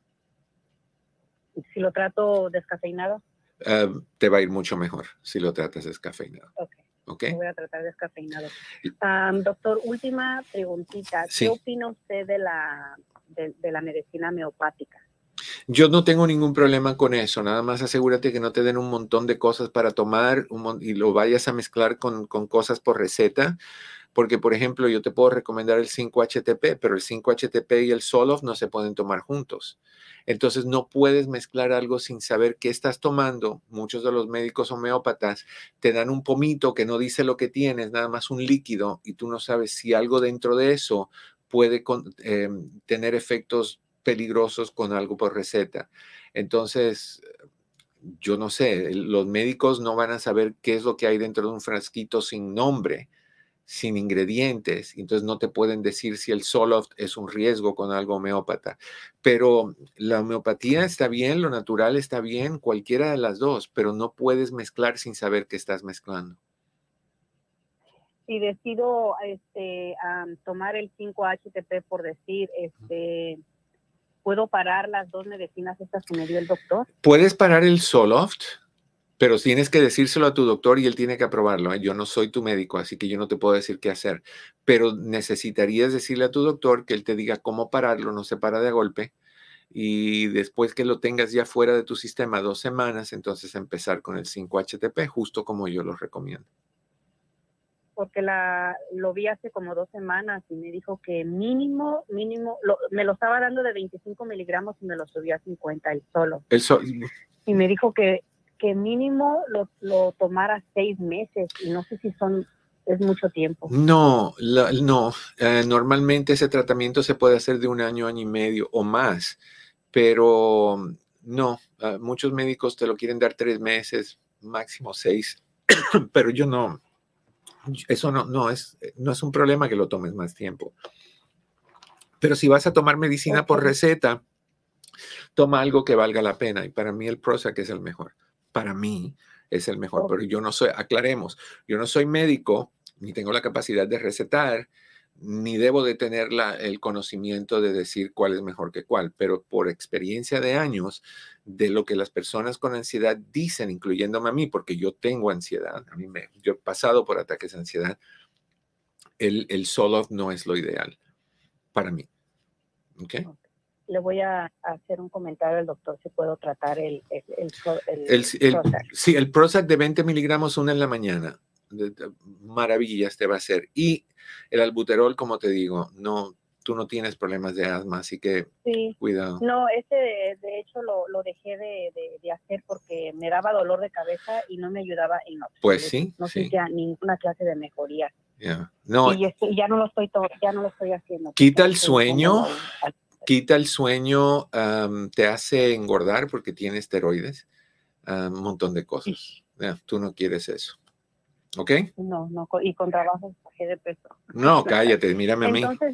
Si lo trato descafeinado. Te va a ir mucho mejor si lo tratas descafeinado. Ok. Lo voy a tratar descafeinado. Doctor, última preguntita. Sí. ¿Qué opina usted de la medicina homeopática? Yo no tengo ningún problema con eso, nada más asegúrate que no te den un montón de cosas para tomar y lo vayas a mezclar con cosas por receta, porque por ejemplo yo te puedo recomendar el 5-HTP, pero el 5-HTP y el Zoloft no se pueden tomar juntos. Entonces no puedes mezclar algo sin saber qué estás tomando. Muchos de los médicos homeópatas te dan un pomito que no dice lo que tienes, nada más un líquido, y tú no sabes si algo dentro de eso puede tener efectos peligrosos con algo por receta. Entonces, yo no sé, los médicos no van a saber qué es lo que hay dentro de un frasquito sin nombre, sin ingredientes, entonces no te pueden decir si el Zoloft es un riesgo con algo homeópata. Pero la homeopatía está bien, lo natural está bien, cualquiera de las dos, pero no puedes mezclar sin saber qué estás mezclando. Si decido tomar el 5-HTP por decir, ¿puedo parar las dos medicinas estas que me dio el doctor? Puedes parar el Zoloft, pero tienes que decírselo a tu doctor y él tiene que aprobarlo. Yo no soy tu médico, así que yo no te puedo decir qué hacer. Pero necesitarías decirle a tu doctor que él te diga cómo pararlo, no se para de golpe. Y después que lo tengas ya fuera de tu sistema 2 semanas, entonces empezar con el 5-HTP, justo como yo lo recomiendo. porque lo vi hace como 2 semanas y me dijo que mínimo, me lo estaba dando de 25 miligramos y me lo subió a 50 el solo. Y me dijo que mínimo lo tomara 6 meses y no sé si es mucho tiempo. No, normalmente ese tratamiento se puede hacer de 1 año, año y medio o más, pero no, muchos médicos te lo quieren dar 3 meses, máximo 6, pero yo no. Eso no es un problema que lo tomes más tiempo. Pero si vas a tomar medicina por receta, toma algo que valga la pena. Y para mí el Prozac es el mejor. Para mí es el mejor. Pero yo no soy, aclaremos, yo no soy médico, ni tengo la capacidad de recetar, ni debo de tener el conocimiento de decir cuál es mejor que cuál. Pero por experiencia de años, de lo que las personas con ansiedad dicen, incluyéndome a mí, porque yo tengo ansiedad, yo he pasado por ataques de ansiedad, el Zoloft no es lo ideal para mí. ¿Okay? Le voy a hacer un comentario al doctor si puedo tratar el Prozac. Sí, el Prozac de 20 miligramos, 1 en la mañana. Maravillas te va a hacer. Y el albuterol, como te digo, tú no tienes problemas de asma, así que cuidado. No, de hecho lo dejé de hacer porque me daba dolor de cabeza y no me ayudaba en absoluto. Pues sí. No sentía ninguna clase de mejoría. Yeah. No, y ya no lo estoy haciendo. Quita el sueño. Quita el sueño, te hace engordar porque tiene esteroides, un montón de cosas. Tú no quieres eso. ¿Ok? No, y con trabajo bajé de peso. No, cállate, mírame a mí. Entonces,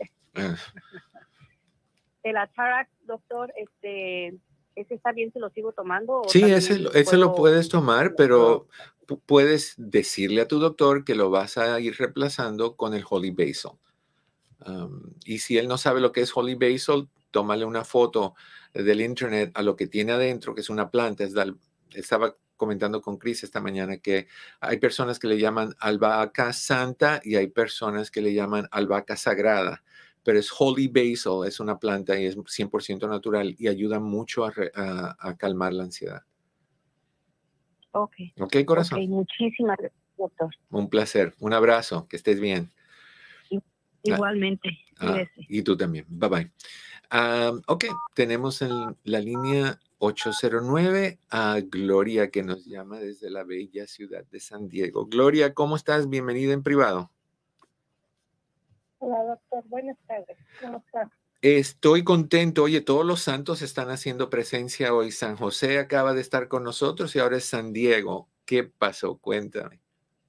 el Atarax, doctor, ¿ese está bien si lo sigo tomando? Sí, ese lo puedes tomar, pero puedes decirle a tu doctor que lo vas a ir reemplazando con el Holy Basil. Y si él no sabe lo que es Holy Basil, tómale una foto del internet a lo que tiene adentro, que es una planta. Estaba comentando con Chris esta mañana que hay personas que le llaman albahaca santa y hay personas que le llaman albahaca sagrada, pero es Holy Basil, es una planta y es 100% natural y ayuda mucho a calmar la ansiedad. Ok, corazón. Ok, muchísimas gracias, doctor. Un placer, un abrazo, que estés bien. Igualmente. Y tú también. Bye bye. Ok, tenemos en la línea 809 a Gloria que nos llama desde la bella ciudad de San Diego. Gloria, ¿cómo estás? Bienvenida en privado. Hola, doctor. Buenas tardes. ¿Cómo estás? Estoy contento. Oye, todos los santos están haciendo presencia hoy. San José acaba de estar con nosotros y ahora es San Diego. ¿Qué pasó? Cuéntame.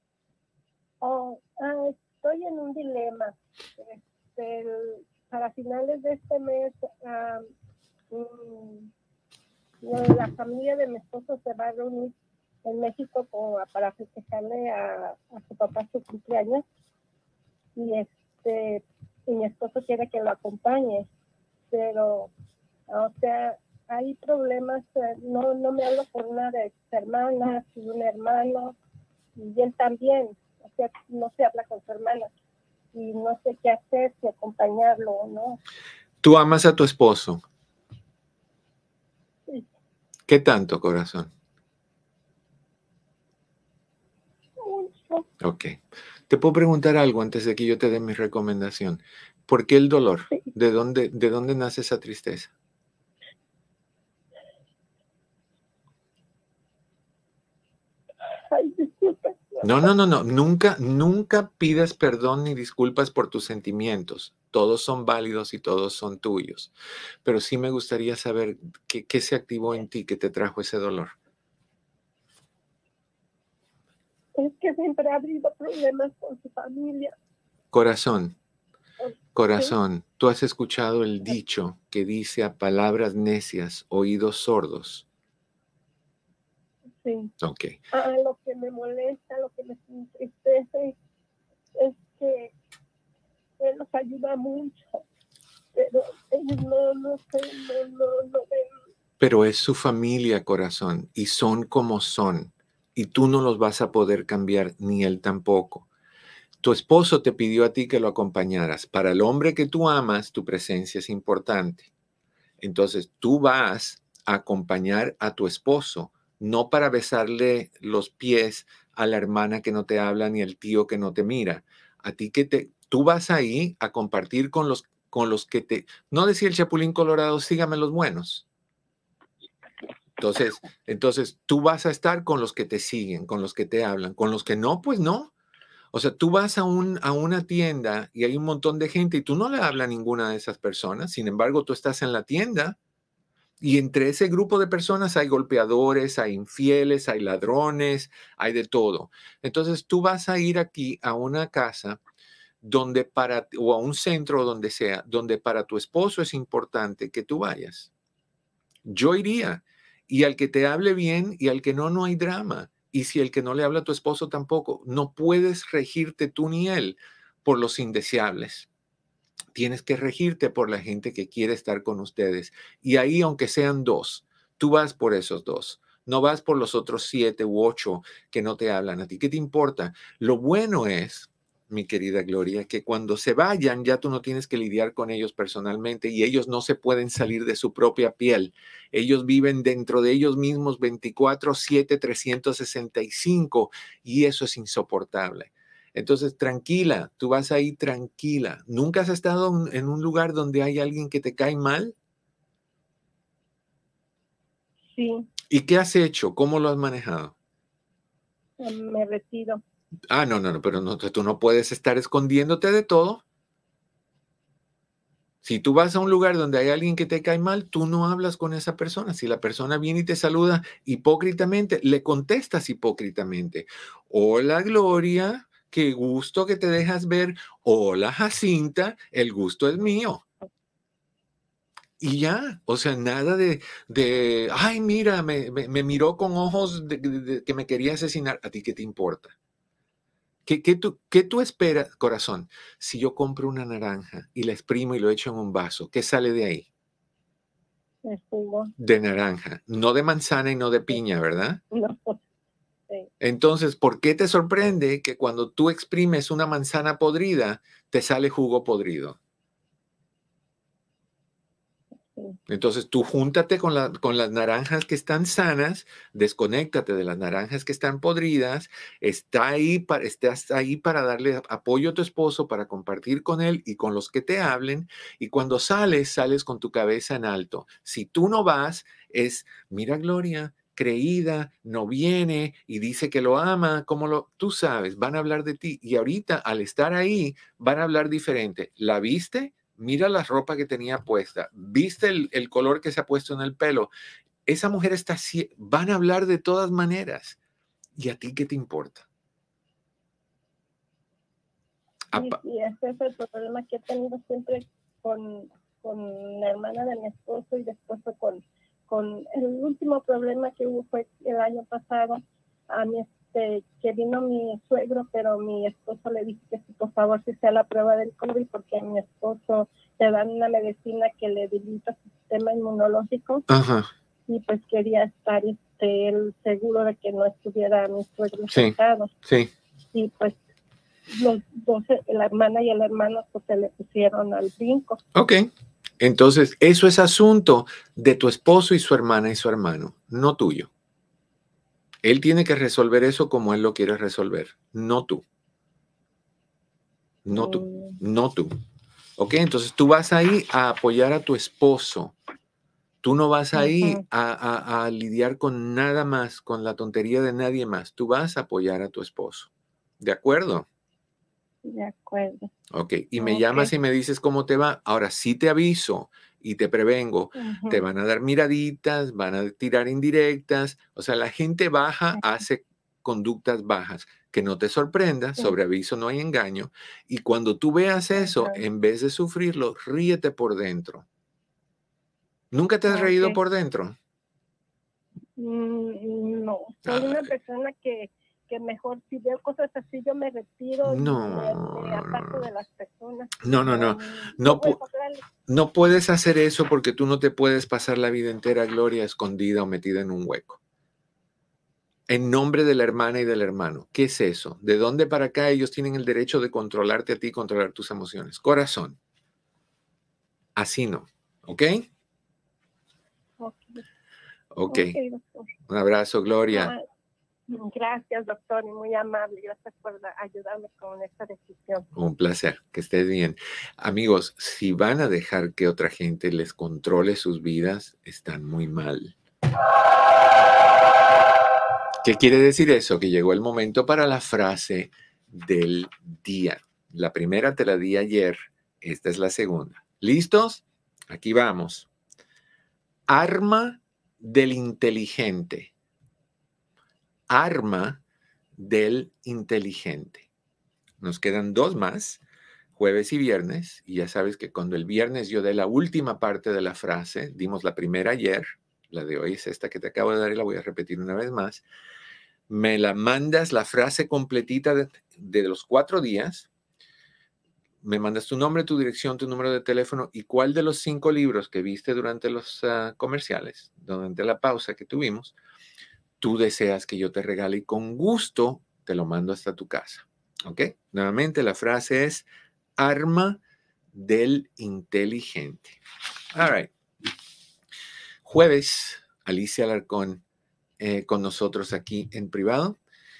Estoy en un dilema. Para finales de este mes, la familia de mi esposo se va a reunir en México para festejarle a su papá su cumpleaños. Y mi esposo quiere que lo acompañe, pero, hay problemas. No me hablo con una de sus hermanas y un hermano, y él también. No se habla con su hermana. Y no sé qué hacer, si acompañarlo o no. ¿Tú amas a tu esposo? Sí. ¿Qué tanto, corazón? Mucho. Ok. ¿Te puedo preguntar algo antes de que yo te dé mi recomendación? ¿Por qué el dolor? Sí. ¿De dónde nace esa tristeza? Ay, disculpe. No. Nunca pidas perdón ni disculpas por tus sentimientos. Todos son válidos y todos son tuyos. Pero sí me gustaría saber qué se activó en ti que te trajo ese dolor. Es que siempre ha habido problemas con su familia. Corazón, ¿tú has escuchado el dicho que dice a palabras necias, oídos sordos? Sí. Ok. Lo que me molesta, lo que me entristece es que él nos ayuda mucho, pero ellos no ven. Pero es su familia, corazón, y son como son, y tú no los vas a poder cambiar, ni él tampoco. Tu esposo te pidió a ti que lo acompañaras. Para el hombre que tú amas, tu presencia es importante. Entonces, tú vas a acompañar a tu esposo, no para besarle los pies a la hermana que no te habla ni al tío que no te mira. A ti tú vas ahí a compartir con los que te... No decía el Chapulín Colorado, sígame los buenos. Entonces, tú vas a estar con los que te siguen, con los que te hablan, con los que no, pues no. O sea, tú vas a una tienda y hay un montón de gente y tú no le hablas a ninguna de esas personas. Sin embargo, tú estás en la tienda y entre ese grupo de personas hay golpeadores, hay infieles, hay ladrones, hay de todo. Entonces, tú vas a ir aquí a una casa o a un centro, donde sea, donde para tu esposo es importante que tú vayas. Yo iría. Y al que te hable bien y al que no, no hay drama. Y si el que no le habla a tu esposo tampoco, no puedes regirte tú ni él por los indeseables. Tienes que regirte por la gente que quiere estar con ustedes. Y ahí, aunque sean 2, tú vas por esos 2. No vas por los otros 7 u 8 que no te hablan a ti. ¿Qué te importa? Lo bueno es, mi querida Gloria, que cuando se vayan ya tú no tienes que lidiar con ellos personalmente y ellos no se pueden salir de su propia piel. Ellos viven dentro de ellos mismos 24/7, 365 y eso es insoportable. Entonces, tranquila, tú vas ahí tranquila. ¿Nunca has estado en un lugar donde hay alguien que te cae mal? Sí. ¿Y qué has hecho? ¿Cómo lo has manejado? Me retiro. No, pero no, tú no puedes estar escondiéndote de todo. Si tú vas a un lugar donde hay alguien que te cae mal, tú no hablas con esa persona. Si la persona viene y te saluda hipócritamente, le contestas hipócritamente. Hola, Gloria, qué gusto que te dejas ver. Hola, Jacinta, el gusto es mío. Y ya, o sea, nada de ay, mira, me miró con ojos de que me quería asesinar. ¿A ti qué te importa? ¿Qué tú esperas, corazón? Si yo compro una naranja y la exprimo y lo echo en un vaso, ¿qué sale de ahí? El jugo. De naranja, no de manzana y no de piña, ¿verdad? No. Sí. Entonces, ¿por qué te sorprende que cuando tú exprimes una manzana podrida, te sale jugo podrido? Entonces tú júntate con las naranjas que están sanas, desconéctate de las naranjas que están podridas, estás ahí para darle apoyo a tu esposo, para compartir con él y con los que te hablen. Y cuando sales con tu cabeza en alto. Si tú no vas, mira Gloria, creída, no viene y dice que lo ama, tú sabes, van a hablar de ti. Y ahorita al estar ahí, van a hablar diferente. ¿La viste? Mira la ropa que tenía puesta. ¿Viste el color que se ha puesto en el pelo? Esa mujer van a hablar de todas maneras. ¿Y a ti qué te importa? Y ese es el problema que he tenido siempre con la hermana de mi esposo y después fue con el último problema que hubo fue el año pasado. A mí que vino mi suegro, pero mi esposo le dijo que si por favor se hacía la prueba del COVID porque a mi esposo le dan una medicina que le debilita su sistema inmunológico. Ajá. Y pues quería estar él seguro de que no estuviera mi suegro infectado. Sí. Y pues los dos, la hermana y el hermano, pues se le pusieron al brinco. Ok. Entonces, eso es asunto de tu esposo y su hermana y su hermano, no tuyo. Él tiene que resolver eso como él lo quiere resolver, no tú. No tú, no tú. Ok, entonces tú vas ahí a apoyar a tu esposo. Tú no vas ahí a lidiar con nada más, con la tontería de nadie más. Tú vas a apoyar a tu esposo. ¿De acuerdo? De acuerdo. Ok, y me llamas y me dices cómo te va. Ahora sí te aviso y te prevengo. Te van a dar miraditas, van a tirar indirectas. O sea, la gente baja hace conductas bajas. Que no te sorprenda, sobre aviso no hay engaño. Y cuando tú veas eso, en vez de sufrirlo, ríete por dentro. ¿Nunca te has reído por dentro? No, soy una persona que mejor si veo cosas así yo me retiro y me aparto de las personas. No puedes hacer eso porque tú no te puedes pasar la vida entera, Gloria, escondida o metida en un hueco. En nombre de la hermana y del hermano. ¿Qué es eso? ¿De dónde para acá ellos tienen el derecho de controlarte a ti, controlar tus emociones? Corazón. Así no. ¿Ok? Ok. Un abrazo, Gloria. Gracias, doctor, y muy amable. Gracias por ayudarme con esta decisión. Un placer, que estés bien. Amigos, si van a dejar que otra gente les controle sus vidas, están muy mal. ¿Qué quiere decir eso? Que llegó el momento para la frase del día. La primera te la di ayer, esta es la segunda. ¿Listos? Aquí vamos. Arma del inteligente. Arma del inteligente. Nos quedan 2 más, jueves y viernes, y ya sabes que cuando el viernes yo dé la última parte de la frase, dimos la primera ayer, la de hoy es esta que te acabo de dar y la voy a repetir una vez más, me la mandas la frase completita de los 4 días, me mandas tu nombre, tu dirección, tu número de teléfono y cuál de los 5 libros que viste durante los comerciales, durante la pausa que tuvimos, tú deseas que yo te regale y con gusto te lo mando hasta tu casa. ¿Ok? Nuevamente la frase es arma del inteligente. All right. Jueves, Alicia Alarcón con nosotros aquí en privado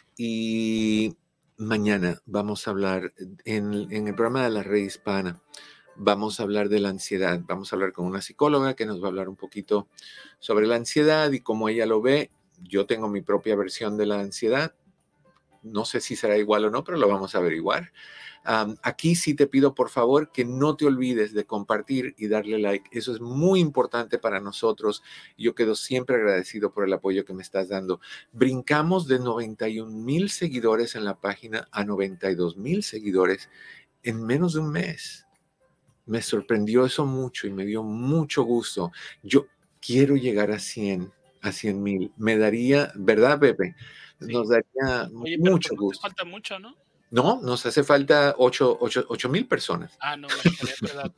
y mañana vamos a hablar en el programa de la Red Hispana. Vamos a hablar de la ansiedad. Vamos a hablar con una psicóloga que nos va a hablar un poquito sobre la ansiedad y cómo ella lo ve. Yo tengo mi propia versión de la ansiedad. No sé si será igual o no, pero lo vamos a averiguar. Aquí sí te pido, por favor, que no te olvides de compartir y darle like. Eso es muy importante para nosotros. Yo quedo siempre agradecido por el apoyo que me estás dando. Brincamos de 91,000 seguidores en la página a 92,000 seguidores en menos de un mes. Me sorprendió eso mucho y me dio mucho gusto. Yo quiero llegar a 100,000. Me daría, ¿verdad, Pepe? Sí. Nos daría mucho gusto. Falta mucho, ¿no? No, nos hace falta 8,000 personas. No, es verdad.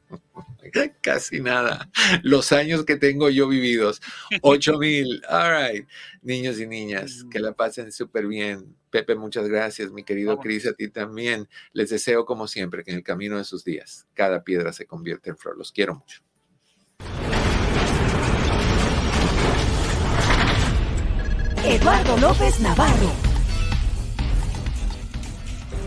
Casi nada. Los años que tengo yo vividos. 8,000. All right. Niños y niñas, que la pasen súper bien. Pepe, muchas gracias. Mi querido Cris, a ti también. Les deseo, como siempre, que en el camino de sus días, cada piedra se convierta en flor. Los quiero mucho. Eduardo López Navarro.